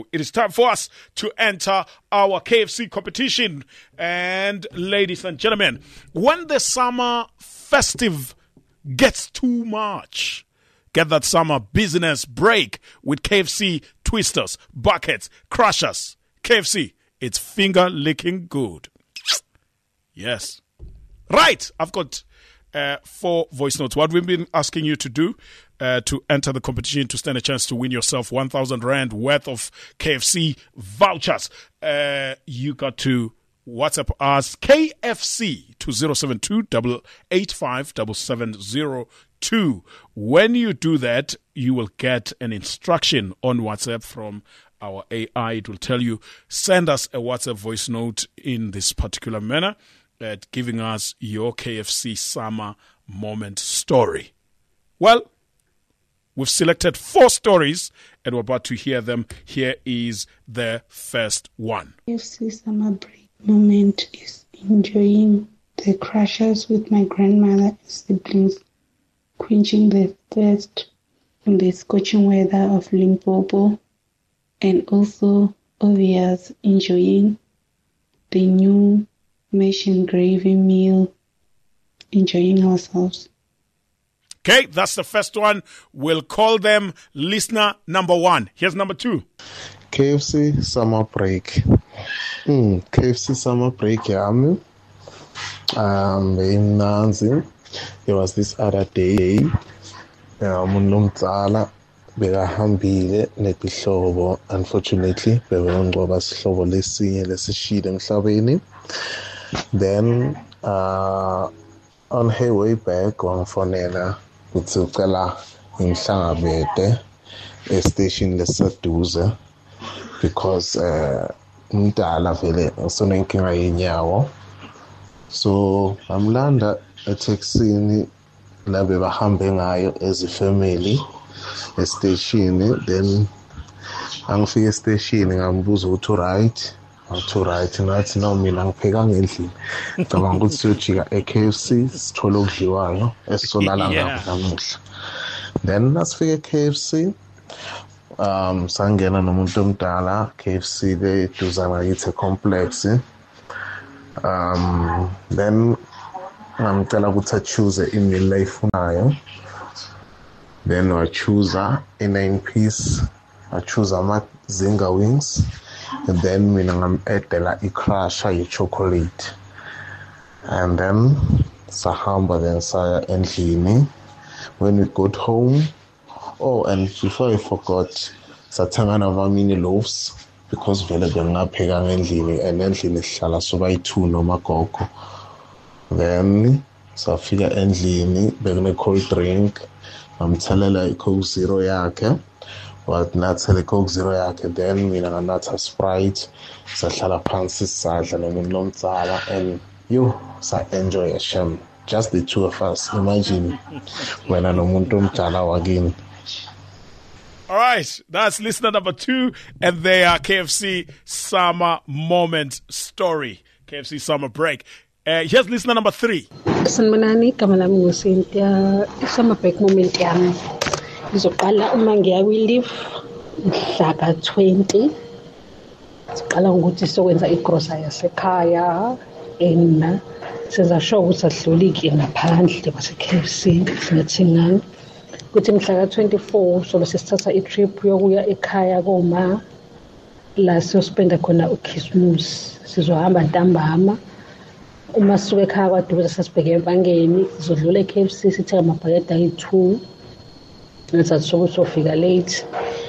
It is time for us to enter our KFC competition. And ladies and gentlemen, when the summer festive gets too much, get that summer business break with KFC twisters, buckets, crushers. KFC, it's finger licking good. Yes. Right, I've got 4 voice notes. What we've been asking you to do to enter the competition to stand a chance to win yourself 1,000 Rand worth of KFC vouchers. You got to WhatsApp us KFC to 072-885-7702. When you do that, you will get an instruction on WhatsApp from our AI. It will tell you, send us a WhatsApp voice note in this particular manner, giving us your KFC summer moment story. Well, we've selected 4 stories and we're about to hear them. Here is the first one. KFC summer break moment is enjoying the crushes with my grandmother and siblings, quenching the thirst in the scorching weather of Limpopo, and also obvious enjoying the new mash and gravy meal, enjoying ourselves. Okay, that's the first one. We'll call them listener number 1. Here's number 2. KFC summer break. KFC summer break yami. Imnanzi. It was this other day. Umuntu bekahambile nebihlobo. Unfortunately, bebengoba sihlobo lesinye lesishide emhlabeni. Then on her way back wangifonela ukuthi ucela ngihlangabete estation leseduze because umdala vele usonenkinga yenyawo. So ngamlanda etaxini la bebahambe ngayo as a family estation. Then angifika estation ngambuza ukuthi right. Right, nathi no mina ngipheka ngendlini. Ngicabanga ukuthi siyojika eKFC sithola okudliwayo esisolala ngakho namuhla. Then nasifika eKFC sangena nomuntu omdala KFC le duzana yithi complex. Then ngamcela ukuthi choose i-meal layifunayo. Then I choose a 9-piece. I choose Zinga wings. And then mina ngam-addela i-crusher ye-chocolate. And then sahamba then saya endlini. When we got home, and before I forgot, sathenga navamini loaves because vele bengapheka ngendlini and endlini sihlala sobayi-2 nomagogo. Then safika endlini bekune cold drink, ngamthelela i-Coke Zero yakhe. But nathi le Coke Zero yakhe, then mina nganatha Sprite, sahlala phansi sadla nomuntu omdala, and sa-enjoy a shame. Just the 2 of us. Imagine wena nomuntu omdala wakini. All right, that's listener number 2, and they are KFC summer moment story. KFC summer break. Here's listener number 3. Sanibonani, igama lami nguCynthia. Summer break moment yami ngizoqala uma ngiyawi-leave mhla ka-20. Siqala ngokuthi sokwenza igrocery yasekhaya and sezasho ukuthi asidluliki ngaphandle kwase-KFC singathengani. Kuthi mhla ka-24 sobe sesithatha i-trip yokuya ekhaya koma la siyospenda khona uKhisimusi. Sizohamba ntambama. Uma sisuke ekhaya kwaDuze sasibheke empangeni, sizodlula eKFC sithenga amabhakede ayi-2. Ngenza sokuthi sofika late.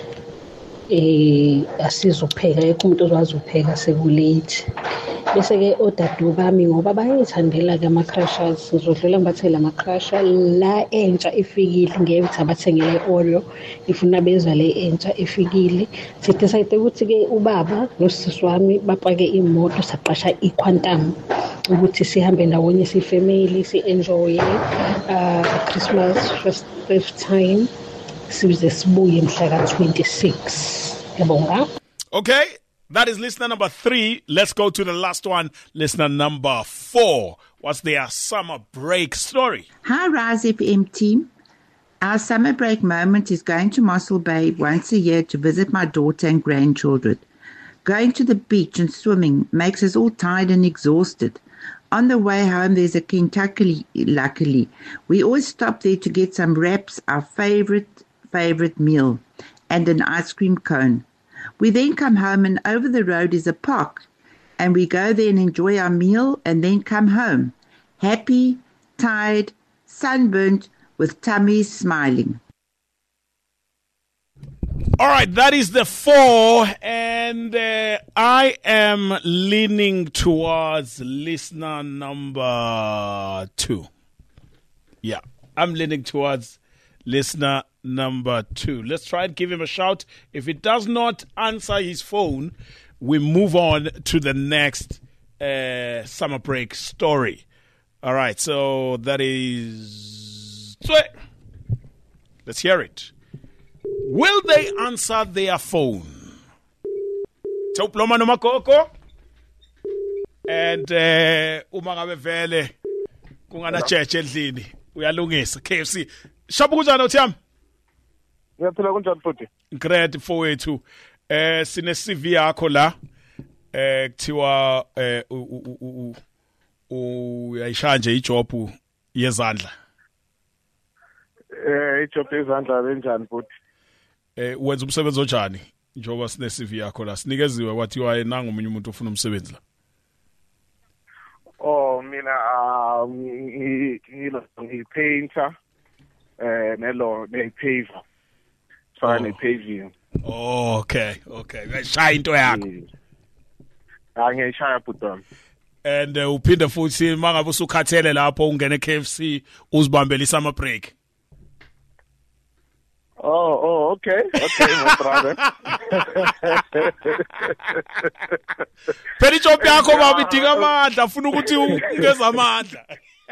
Asizopheka yekho umuntu ozwazi ukupheka sekulate. Bese ke odadu bami ngoba bayayithandela ke ama-crushers, ngizodlula ngibathele ama-crusher la entsha efikile. Ngeke ukuthi abathengele i-Oreo, ifuna bezwa le entsha efikile. Sidecide ukuthi ke ubaba nosisi wami bapake imoto, saqasha i-Quantum ukuthi sihambe ndawonye sifamily, si-enjoy Christmas festive time. Sibize sibuye mhla ka-26. Ngiyabonga. Okay, that is listener number 3. Let's go to the last one, listener number 4. What's their summer break story? Hi, Rise FM team. Our summer break moment is going to Mossel Bay once a year to visit my daughter and grandchildren. Going to the beach and swimming makes us all tired and exhausted. On the way home, there's a Kentucky, luckily. We always stop there to get some wraps, our favorite meal, and an ice cream cone. We then come home, and over the road is a park, and we go there and enjoy our meal and then come home. Happy, tired, sunburnt, with tummies smiling. All right, that is the 4, and I am leaning towards listener number 2. Yeah, I'm leaning towards listener number 2. Let's try and give him a shout. If he does not answer his phone, we move on to the next summer break story. All right, so that is... Let's hear it. Will they answer their phone? Tawuploma noma gogo. And uma ngabe vele kungana cheche endlini uyalungisa KFC. Shabu kunjani uThami? Ngiyaphila kunjani futhi? Great mfowethu. Sine CV yakho la. Kuthiwa uyayishaya nje ijob yezandla. Ijob yezandla benjani futhi? Wenza umsebenzi onjani njengoba sine CV yakho la sinikeziwe kwathiwa nanga umunye umuntu ufuna umsebenzi la. Oh mina ngipainter ne-paver. So ne-paving. Oh, okay. Uyashaya into yakho. Ngiyashaya button. And uphinde futhi mangabe usukhathele lapho ungene KFC uzibambela isummer break. Oh, okay, my brother. Phela ijob yakho baba idinga amandla, ufuna ukuthi ungeza amandla.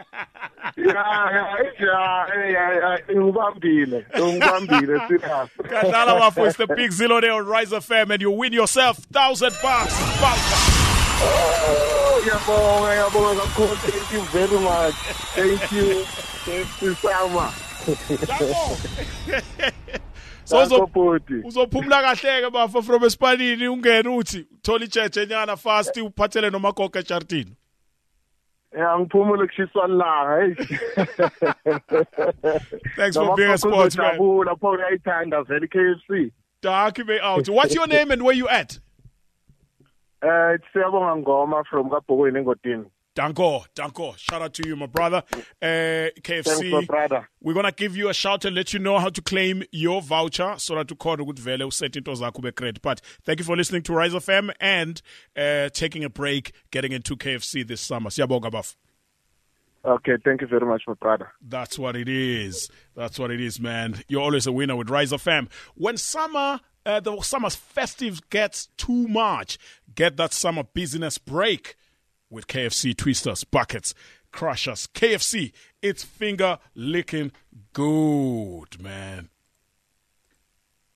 Yeah, ungibambile serious. Kadlala bafo, it's the Big Zillo there on Rise FM, and you win yourself £1,000 voucher. Oh, yabonga kakhulu. Thank you very much. Thank you so much. So uzophumula kahleke bafo from Espanini ungene uthi uthola ijeje nyana fast uphathele noma gogo eJardini. Ngiphumule kushiswa langa. Thanks for being a sportsman. Lapho uyayithanda vele KFC. Dark me out. What's your name and where you at? It's Siyabonga Ngoma from Kabhokweni eNgodini. Danko. Shout out to you, my brother. KFC. Thanks, my brother. We're going to give you a shout and let you know how to claim your voucher so that you call the good value, set into Zakube credit. But thank you for listening to Rise FM and taking a break, getting into KFC this summer. Siyabonga baf. Okay, thank you very much, my brother. That's what it is, man. You're always a winner with Rise FM. When the summer's festive gets too much, get that summer business break with KFC Twisters, Buckets, Crushers. KFC, it's finger licking good, man.